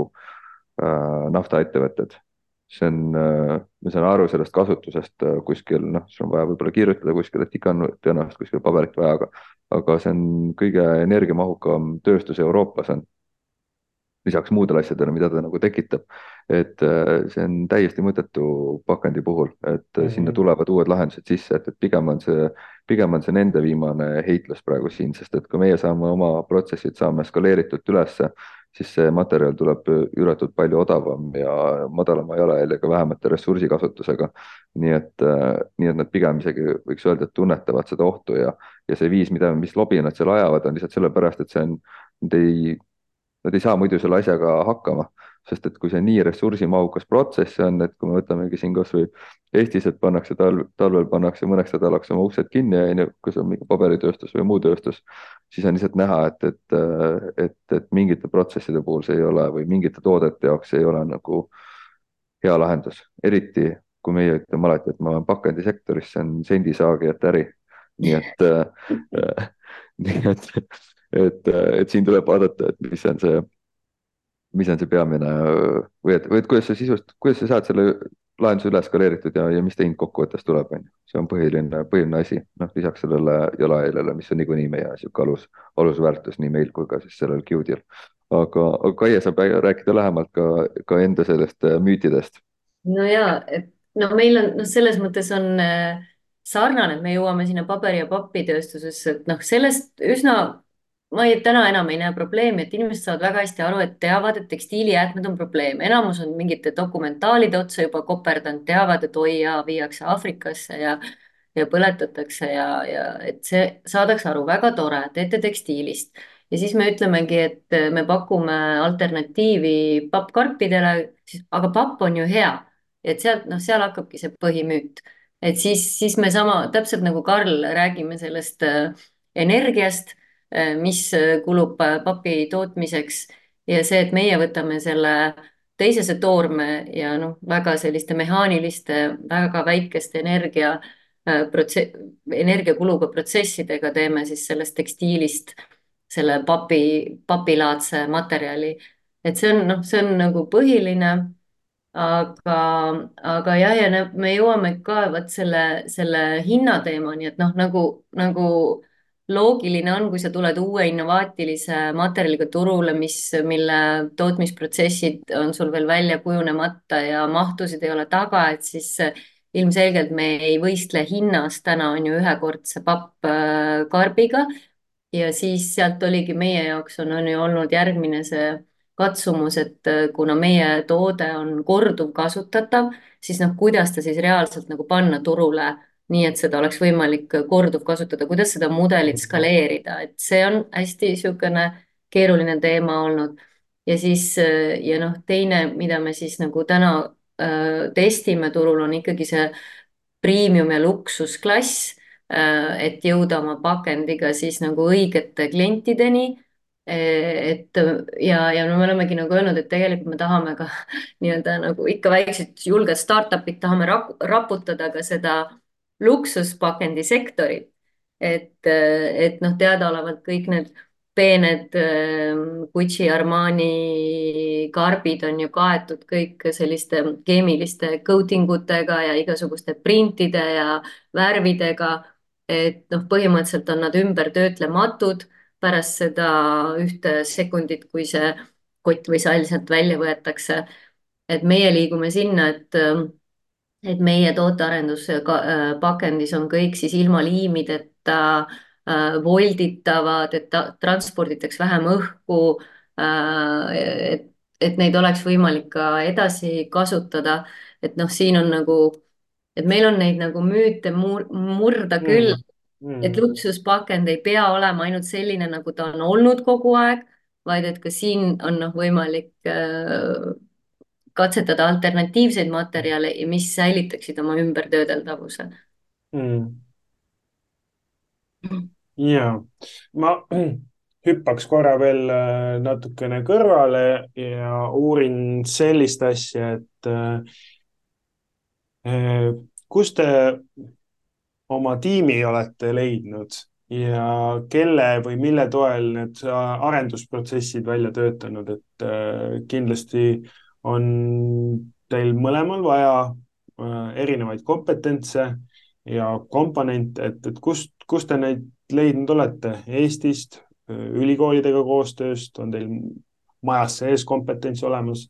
äh, naftaettevõtted. see on äh,, ma saan aru sellest kasutusest äh, kuskil, noh, sul on vaja võib-olla kirjutada kuskil, et ikka on tõenäoliselt kuskil paberit vaja, aga, aga see on kõige energiamahukam tööstus Euroopas on. Lisaks muudele asjadele, mida ta nagu tekitab. et äh, see on täiesti mõttetu pakendi puhul, et mm -hmm. sinna tulevad uued lahendused sisse, et, et pigem on see, pigem on see nende viimane heitlus praegu siin, sest et kui meie saame oma protsessid, saame skaleeritult ülesse, siis see materjal tuleb üüratult palju odavam ja madalama jalajäljega, vähemate ressursikasutusega. nii et, nii et nad pigem isegi võiks öelda, et tunnetavad seda ohtu ja, ja see viis, mida, mis lobi nad seal ajavad, on lihtsalt sellepärast, et see on, nad ei, nad ei saa muidu selle asjaga hakkama, sest et kui see nii ressursimahukas protsess on, et kui me võtamegi siin kasvõi Eestis, et pannakse talv, talvel pannakse mõneks nädalaks oma uksed kinni, onju, kui see on mingi paberitööstus või muu tööstus, siis on lihtsalt näha, et, et, et, et mingite protsesside puhul see ei ole või mingite toodete jaoks ei ole nagu hea lahendus. Eriti kui meie ütleme alati, et ma olen pakendisektoris, see on sendisaagijate äri. nii et äh,, nii et, et, et siin tuleb vaadata, et mis on see, mis on see peamine või et, või et kuidas sa sisust, kuidas sa saad selle lahenduse üle skaleeritud ja, ja mis ta hind kokkuvõttes tuleb, on ju. See on põhiline, põhiline asi, noh, lisaks sellele jalajäljele, mis on niikuinii meie sihuke alus, alusväärtus nii meil kui ka siis sellel Qdil. aga, aga Kaie saab rääkida lähemalt ka, ka enda sellest müütidest. no ja, et no meil on, noh, selles mõttes on äh, sarnane, et me jõuame sinna paberi- ja papitööstusesse, et noh, sellest üsna, ma ei, täna enam ei näe probleemi, et inimesed saavad väga hästi aru, et teavad, et tekstiilijäätmed on probleem. Enamus on mingite dokumentaalide otsa juba koperdanud, teavad, et oi jaa, viiakse Aafrikasse ja, ja põletatakse ja, ja et see saadakse aru, väga tore, teete tekstiilist. ja siis me ütlemegi, et me pakume alternatiivi pappkarpidele, siis aga papp on ju hea. et sealt, noh, seal hakkabki see põhimüüt. et siis, siis me sama, täpselt nagu Karl, räägime sellest äh, energiast, äh, mis äh, kulub äh, papi tootmiseks ja see, et meie võtame selle teisese toorme ja noh, väga selliste mehaaniliste, väga väikeste energia äh, protse-, energiakuluga protsessidega teeme siis sellest tekstiilist selle papi, papilaadse materjali. et see on, noh, see on nagu põhiline, aga, aga jah, ja ne- me jõuame ka vot selle, selle hinnateemani, et noh, nagu, nagu loogiline on, kui sa tuled uue innovaatilise materjaliga turule, mis, mille tootmisprotsessid on sul veel välja kujunemata ja mahtusid ei ole taga, et siis ilmselgelt me ei võistle hinnas, täna on ju ühekordse pappkarbiga ja siis sealt oligi meie jaoks on, on ju olnud järgmine see katsumus, et äh, kuna meie toode on korduvkasutatav, siis noh, kuidas ta siis reaalselt nagu panna turule, nii et seda oleks võimalik korduvkasutada, kuidas seda mudelit skaleerida, et see on hästi niisugune keeruline teema olnud. ja siis äh, ja noh, teine, mida me siis nagu täna äh, testime turul, on ikkagi see premium ja luksusklass, äh, et jõuda oma pakendiga siis nagu õigete klientideni. et ja, ja no me olemegi nagu öelnud, et tegelikult me tahame ka nii-öelda nagu ikka väiksed julged startup'id tahame rak raputada ka seda luksuspakendisektorit. et, et noh, teadaolevalt kõik need peened äh, Gucci, Armani karbid on ju kaetud kõik selliste keemiliste coating utega ja igasuguste printide ja värvidega. et noh, põhimõtteliselt on nad ümbertöötlematud pärast seda ühte sekundit, kui see kott või sall sealt välja võetakse. et meie liigume sinna, et, et meie tootearenduspakendis on kõik siis ilma liimideta äh, volditavad, et ta, transporditaks vähem õhku, äh, et, et neid oleks võimalik ka edasi kasutada. et noh, siin on nagu, et meil on neid nagu müüte mur murda küll, mm. et luksuspakend ei pea olema ainult selline, nagu ta on olnud kogu aeg, vaid et ka siin on noh, võimalik äh, katsetada alternatiivseid materjale, mis säilitaksid oma ümbertöödeldavuse. Mm. ja ma hüppaks korra veel natukene kõrvale ja uurin sellist asja, et äh, kus te oma tiimi olete leidnud ja kelle või mille toel need arendusprotsessid välja töötanud, et äh, kindlasti on teil mõlemal vaja äh, erinevaid kompetentse ja komponente, et, et kust, kust te neid leidnud olete? Eestist, ülikoolidega koostööst, on teil majas sees kompetents olemas?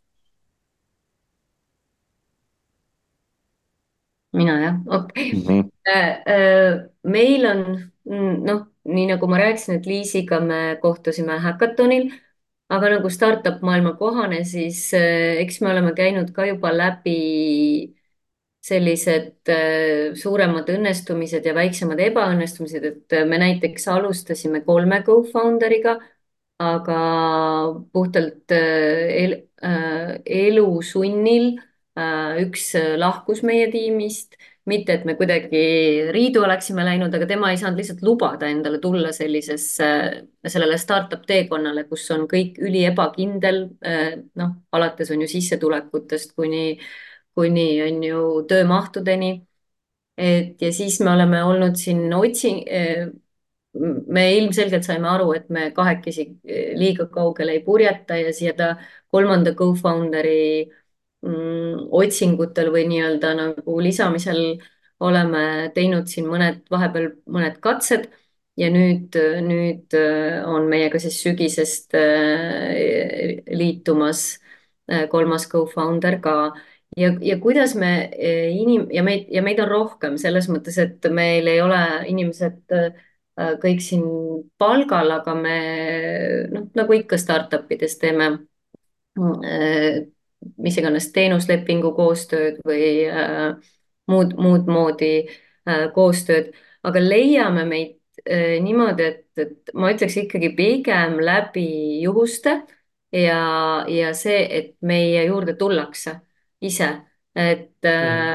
mina jah, okei okay. mm. -hmm. meil on noh, nii nagu ma rääkisin, et Liisiga me kohtusime häkatonil, aga nagu startup maailma kohane, siis eks me oleme käinud ka juba läbi sellised suuremad õnnestumised ja väiksemad ebaõnnestumised, et me näiteks alustasime kolme co-founder'iga, aga puhtalt el, elu sunnil üks lahkus meie tiimist, mitte et me kuidagi riidu oleksime läinud, aga tema ei saanud lihtsalt lubada endale tulla sellisesse, sellele startup teekonnale, kus on kõik üli ebakindel, noh, alates on ju sissetulekutest kuni, kuni on ju töömahtudeni. et ja siis me oleme olnud siin otsing, me ilmselgelt saime aru, et me kahekesi liiga kaugele ei purjeta ja siia ta kolmanda co-founder'i mm, otsingutel või nii-öelda nagu lisamisel oleme teinud siin mõned, vahepeal mõned katsed ja nüüd, nüüd on meiega siis sügisest liitumas kolmas co-founder ka. ja, ja kuidas me inim- ja meid, ja meid on rohkem selles mõttes, et meil ei ole inimesed kõik siin palgal, aga me noh, nagu ikka startup ides teeme mis iganes teenuslepingu koostööd või äh, muud, muud moodi koostööd, aga leiame meid niimoodi, et, et ma ütleks ikkagi pigem läbi juhuste ja, ja see, et meie juurde tullakse ise, et Mhm.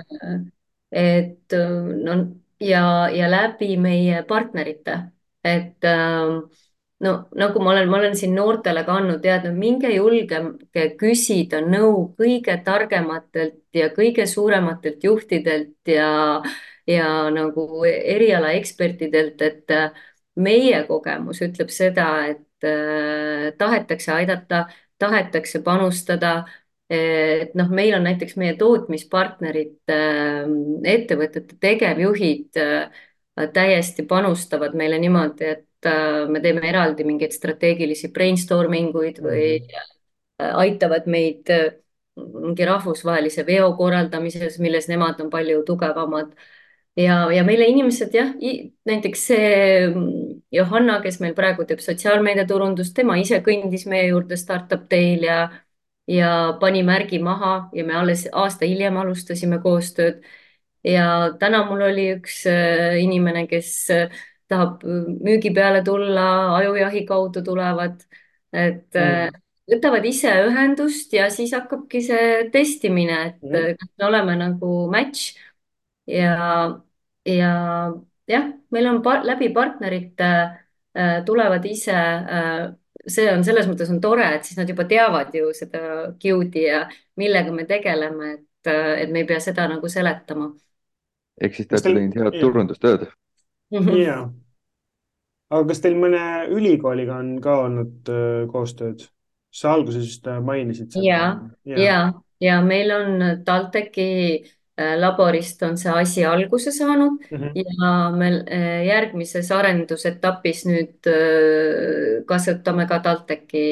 et no ja, ja läbi meie partnerite, et no nagu ma olen, ma olen siin noortele ka andnud teada, minge julgege küsida nõu kõige targematelt ja kõige suurematelt juhtidelt ja, ja nagu eriala ekspertidelt, et meie kogemus ütleb seda, et äh, tahetakse aidata, tahetakse panustada. Et noh, meil on näiteks meie tootmispartnerid, äh, ettevõtete tegevjuhid äh, täiesti panustavad meile niimoodi, et äh, me teeme eraldi mingeid strateegilisi brainstorming uid või Mhm. aitavad meid äh, mingi rahvusvahelise veo korraldamises, milles nemad on palju tugevamad. ja, ja meile inimesed jah, näiteks see mm, Johanna, kes meil praegu teeb sotsiaalmeediaturundust, tema ise kõndis meie juurde Startup Day'l ja, ja pani märgi maha ja me alles aasta hiljem alustasime koostööd. ja täna mul oli üks äh, inimene, kes äh, tahab müügi peale tulla, ajujahi kaudu tulevad, et äh, Mhm. võtavad ise ühendust ja siis hakkabki see testimine, et Mhm. äh, kas me oleme nagu match ja, ja jah, meil on par läbi partnerite äh, tulevad ise äh, see on selles mõttes on tore, et siis nad juba teavad ju seda Qt ja millega me tegeleme, et, et me ei pea seda nagu seletama. ehk siis te kas olete teil, teinud head jah, turundustööd. jaa, aga kas teil mõne ülikooliga on ka olnud äh, koostööd? sa alguses just äh, mainisid seda. ja, Jaa. ja, ja meil on TalTechi äh, laborist on see asi alguse saanud Mhm. ja me äh, järgmises arendusetapis nüüd äh, kasutame ka TalTechi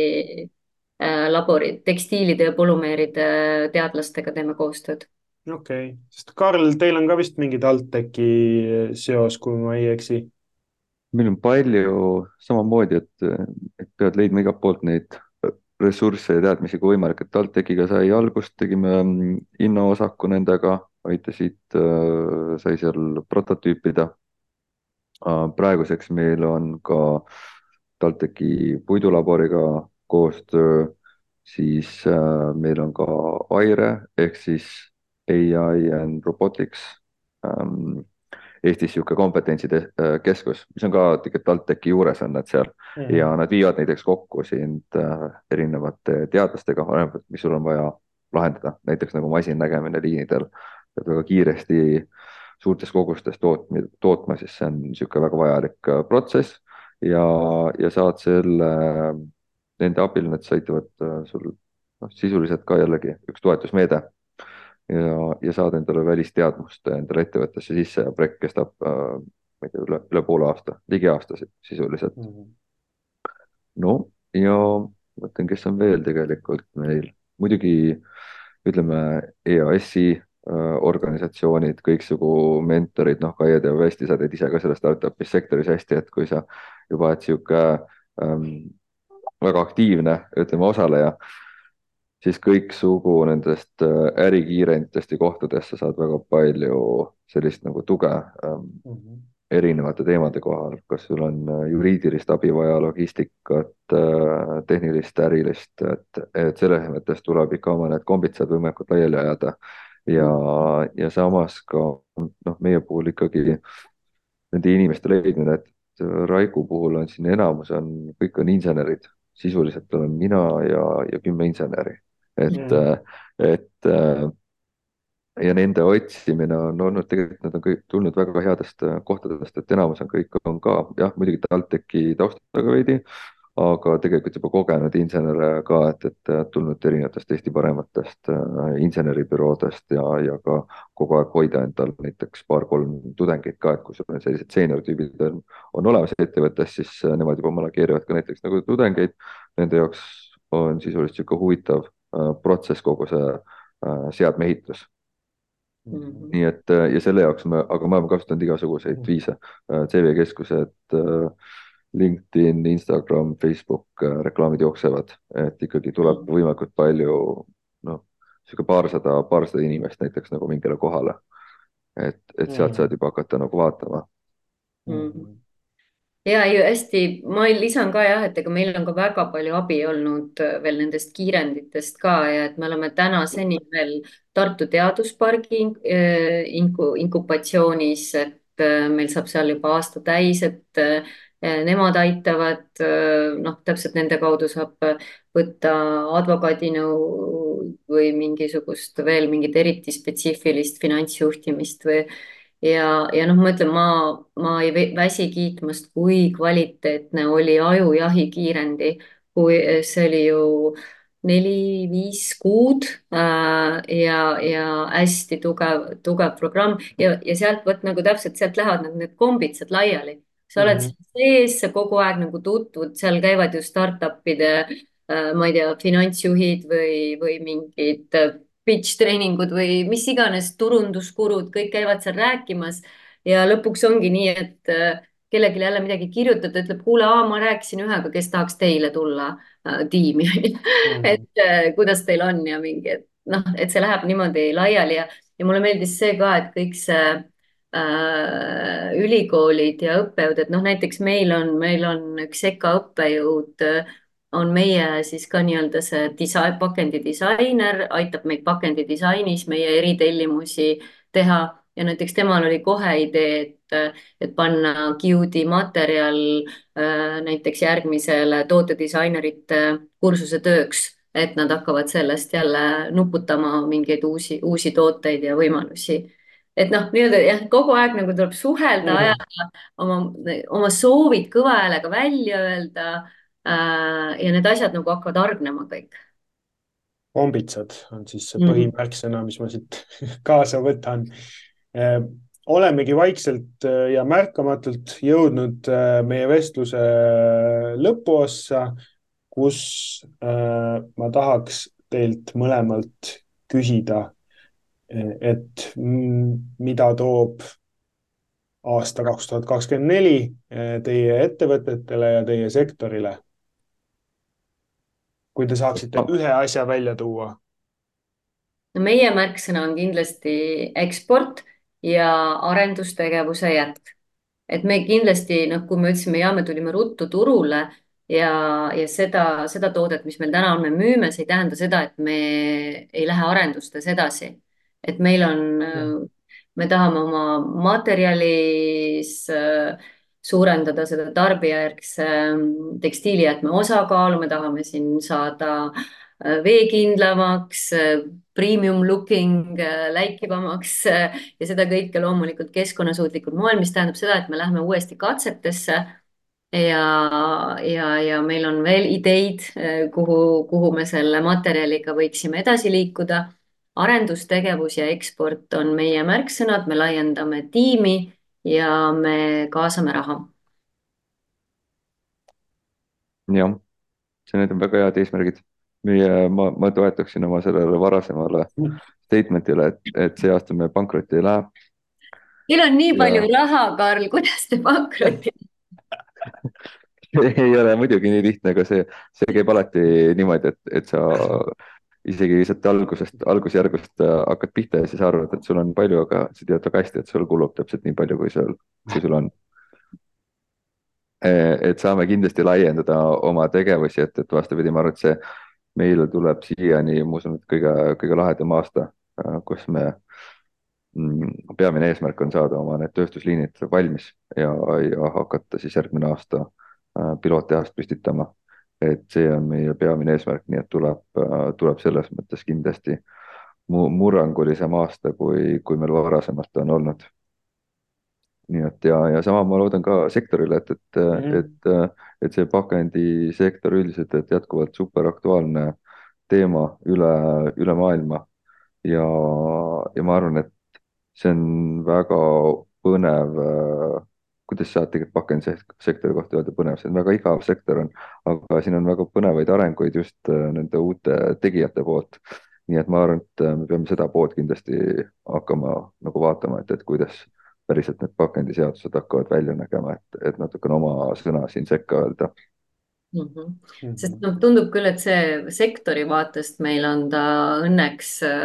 äh, labori, tekstiilide ja polümeeride teadlastega teeme koostööd. okei okay., sest Karl, teil on ka vist mingi TalTechi seos, kui ma ei eksi. meil on palju samamoodi, et, et pead leidma igalt poolt neid ressursse ja teadmisi kui võimalik, et TalTechiga sai algust, tegime mm, hinnaosaku nendega, aitasid, sai seal prototüüpida. praeguseks meil on ka TalTechi puidulaboriga koostöö, siis äh, meil on ka AIRE ehk siis A I and Robotics ähm, Eestis niisugune kompetentside äh, keskus, mis on ka tegelikult TalTechi juures on nad seal ja Mhm. nad viivad näiteks kokku sind äh, erinevate teadlastega, olenevalt, mis sul on vaja lahendada, näiteks nagu masinnägemine liinidel, et väga kiiresti suurtes kogustes tootma, tootma, siis see on niisugune väga vajalik äh, protsess ja, ja saad selle, nende abil nad aitavad äh, sul noh, sisuliselt ka jällegi üks toetusmeede ja, ja saad endale välisteadmust endale ettevõttesse sisse ja projekt kestab äh, ma ei tea, üle, üle poole aasta, ligi aasta sisuliselt. Mhm. no ja mõtlen, kes on veel tegelikult meil, muidugi ütleme E A S-i äh, organisatsioonid, kõiksugu mentorid, noh, Kaie teab hästi, sa teed ise ka selles startup'is sektoris hästi, et kui sa juba oled sihuke ähm, väga aktiivne, ütleme, osaleja, siis kõiksugu nendest äh, ärikiirentidest ja kohtadest sa saad väga palju sellist nagu tuge ähm, Mhm. erinevate teemade kohal, kas sul on äh, juriidilist abi vaja, logistikat, äh, tehnilist, ärilist, et, et selles mõttes tuleb ikka oma need kombitsad võimalikult laiali ajada ja, ja samas ka noh, meie puhul ikkagi nende inimeste leidmine, et Raiku puhul on siin enamus on, kõik on insenerid, sisuliselt olen mina ja, ja kümme inseneri, et, Mhm. et ja nende otsimine on olnud tegelikult, nad on kõik tulnud väga headest kohtadest, et enamus on kõik on ka jah, muidugi TalTechi taustaga veidi, aga tegelikult juba kogenud insenere ka, et, et tulnud erinevatest Eesti parematest äh, inseneribüroodest ja, ja ka kogu aeg hoida endal näiteks paar-kolm tudengit ka, et kui sul on sellised seenior tüübid on, on olemas ettevõttes, siis nemad juba manageerivad ka näiteks nagu tudengeid. Nende jaoks on sisuliselt niisugune huvitav äh, protsess, kogu see äh, seadmeehitus. Mhm. nii et ja selle jaoks me, aga me oleme kasutanud igasuguseid viise, C V keskused, LinkedIn, Instagram, Facebook, reklaamid jooksevad, et ikkagi tuleb võimalikult palju, noh, sihuke paarsada, paarsada inimest näiteks nagu mingile kohale. et, et sealt Mhm. saad juba hakata nagu vaatama. Mhm. ja ei, hästi, ma lisan ka jah, et ega meil on ka väga palju abi olnud äh, veel nendest kiirenditest ka ja et me oleme tänaseni veel Tartu Teaduspargi äh, inku, inkubatsioonis, et äh, meil saab seal juba aasta täis, et äh, nemad aitavad, äh, noh, täpselt nende kaudu saab võtta advokaadinõu või mingisugust veel mingit eriti spetsiifilist finantsjuhtimist või ja, ja noh, ma ütlen, ma, ma ei vä- väsi kiitmast, kui kvaliteetne oli Ajujahi kiirendi, kui see oli ju neli-viis kuud äh, ja, ja hästi tugev, tugev programm ja, ja sealt vot nagu täpselt sealt lähevad need, need kombitsad laiali. sa oled Mhm. seal sees, sa kogu aeg nagu tutvud, seal käivad ju startup'ide äh, ma ei tea, finantsjuhid või, või mingid äh, pitch treeningud või mis iganes turunduskurud, kõik käivad seal rääkimas ja lõpuks ongi nii, et äh, kellelegi jälle midagi kirjutada, ütleb, kuule, ma rääkisin ühega, kes tahaks teile tulla äh, tiimi Mhm. et äh, kuidas teil on ja mingi, et noh, et see läheb niimoodi laiali ja, ja mulle meeldis see ka, et kõik see äh, ülikoolid ja õppejõud, et noh, näiteks meil on, meil on üks EKA õppejõud äh, on meie siis ka nii-öelda see disain, pakendidisainer, aitab meid pakendidisainis meie eritellimusi teha ja näiteks temal oli kohe idee, et, et panna Qt materjal äh, näiteks järgmisele tootedisainerite kursuse tööks, et nad hakkavad sellest jälle nuputama mingeid uusi, uusi tooteid ja võimalusi. et noh, nii-öelda jah, kogu aeg nagu tuleb suhelda, Mhm. ajada oma, oma soovid kõva häälega välja öelda äh, ja need asjad nagu hakkavad hargnema kõik Kombitsad on siis see mm. põhimärksõna, mis ma siit kaasa võtan. Eh, olemegi vaikselt eh, ja märkamatult jõudnud eh, meie vestluse lõpuossa, kus eh, ma tahaks teilt mõlemalt küsida, eh, et mm, mida toob aasta kaks tuhat kakskümmend neli eh, teie ettevõtetele ja teie sektorile. Kui te saaksite ühe asja välja tuua. no meie märksõna on kindlasti eksport ja arendustegevuse jätk. et me kindlasti, noh, kui me ütlesime, ja me tulime ruttu turule ja, ja seda, seda toodet, mis meil täna on, me müüme, see ei tähenda seda, et me ei lähe arendustes edasi. et meil on, me tahame oma materjalis äh, suurendada seda tarbijärgse ähm, tekstiilijäätme osakaalu, me tahame siin saada äh, veekindlamaks, äh, premium looking, äh, läikivamaks äh, ja seda kõike loomulikult keskkonnasuutlikul moel, mis tähendab seda, et me lähme uuesti katsetesse ja, ja, ja meil on veel ideid, äh, kuhu, kuhu me selle materjaliga võiksime edasi liikuda. arendustegevus ja eksport on meie märksõnad, me laiendame tiimi ja me kaasame raha. jah, see need on väga head eesmärgid. meie, ma, ma toetaksin oma sellele varasemale statement'ile, et, et see aasta me pankrotti ei lähe. Teil on nii palju ja raha, Karl, kuidas te pankrotti? ei ole muidugi nii lihtne, aga see, see käib alati niimoodi, et, et sa isegi sealt algusest, algusjärgust äh, hakkad pihta ja siis arvad, et sul on palju, aga sa tead väga hästi, et sul kulub täpselt nii palju, kui sul, kui sul on. et saame kindlasti laiendada oma tegevusi, et, et vastupidi, ma arvan, et see meile tuleb siiani, ma usun, et kõige, kõige lahedam aasta, kus me, peamine eesmärk on saada oma need tööstusliinid valmis ja, ja hakata siis järgmine aasta piloottehast püstitama. et see on meie peamine eesmärk, nii et tuleb, tuleb selles mõttes kindlasti murrangulisem aasta, kui, kui meil varasemalt on olnud. nii et ja, ja sama ma loodan ka sektorile, et, et mm, -hmm. et, et see pakendisektor üldiselt, et jätkuvalt super aktuaalne teema üle, üle maailma. ja, ja ma arvan, et see on väga põnev, kuidas saad tegelikult pakendisektori kohta öelda põnev, see on väga igav sektor on, aga siin on väga põnevaid arenguid just nende uute tegijate poolt. nii et ma arvan, et me peame seda poolt kindlasti hakkama nagu vaatama, et, et kuidas päriselt need pakendiseadused hakkavad välja nägema, et, et natukene oma sõna siin sekka öelda. Mm -hmm. sest noh, tundub küll, et see sektori vaatest meil on ta õnneks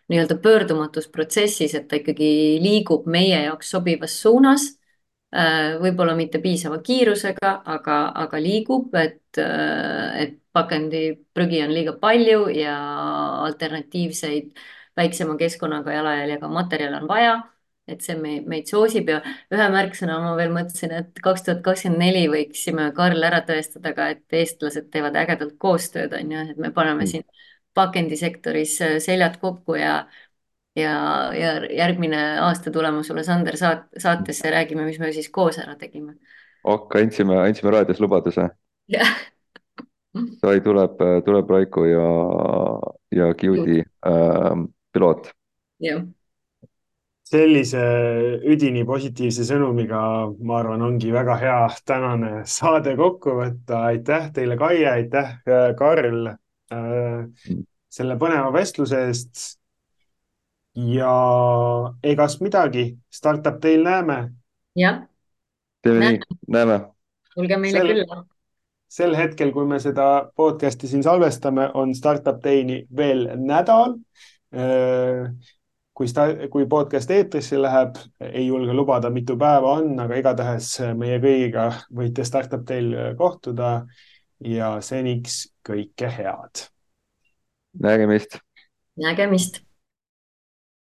nii-öelda pöördumatus protsessis, et ta ikkagi liigub meie jaoks sobivas suunas. Võib-olla mitte piisava kiirusega, aga, aga liigub, et, et pakendiprügi on liiga palju ja alternatiivseid väiksema keskkonnaga jalajäljega materjale on vaja, et see me, meid soosib ja ühe märksõna ma veel mõtlesin, et kaks tuhat kakskümmend neli võiksime Karl ära tõestada ka, et eestlased teevad ägedalt koostööd, on ju, et me paneme siin pakendisektoris seljad kokku ja ja, ja järgmine aasta tulema sulle Sander saat, saatesse ja räägime, mis me siis koos ära tegime. ok, andsime, andsime raadios lubaduse. jah. sai tuleb, tuleb Raiku ja, ja Qt äh, piloot. jah. sellise üdini positiivse sõnumiga, ma arvan, ongi väga hea tänane saade kokku võtta. Aitäh teile, Kaie, aitäh, Karl, selle põneva vestluse eest. Ja egas midagi, Startup Teil näeme. jah. teeme nii, näeme. Tulge meile Sel... külla. Sel hetkel, kui me seda podcasti siin salvestame, on Startup Day'ni veel nädal. Kui, sta... kui podcast eetrisse läheb, ei julge lubada, mitu päeva on, aga igatahes meie kõigiga võite Startup Day'l kohtuda ja seniks kõike head. Nägemist. Nägemist.